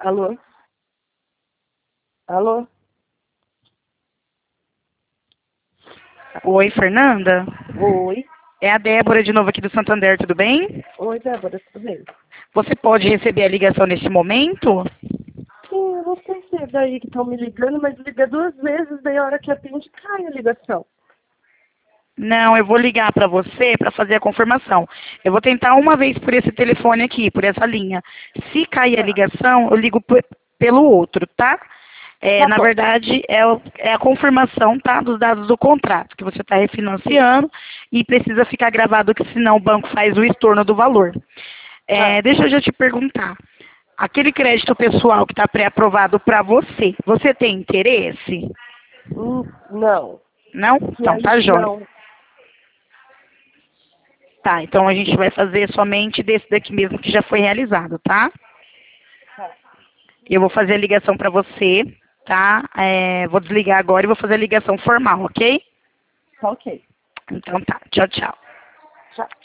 Alô? Alô? Oi, Fernanda? Oi. É a Débora de novo aqui do Santander, tudo bem? Oi, Débora, tudo bem? Você pode receber a ligação neste momento? Sim, eu não sei se é daí que estão me ligando, mas liga 2 vezes, daí a hora que atende cai a ligação. Não, eu vou ligar para você para fazer a confirmação. Eu vou tentar uma vez por esse telefone aqui, por essa linha. Se cair a Tá, ligação, eu ligo pelo outro, tá? tá Na bom. verdade, é a confirmação, tá, dos dados do contrato, que você está Sim, refinanciando e precisa ficar gravado, que senão o banco faz o estorno do valor. tá. Deixa eu já te perguntar. Aquele crédito pessoal que está pré-aprovado para você, você tem interesse? Não. Não? Que Então, aí, tá jóia. não. Tá, então a gente vai fazer somente desse daqui mesmo que já foi realizado, tá? Tá, Eu vou fazer a ligação para você, tá? Vou desligar agora e vou fazer a ligação formal, ok? tá ok. Então tá, tchau, tchau. Tchau.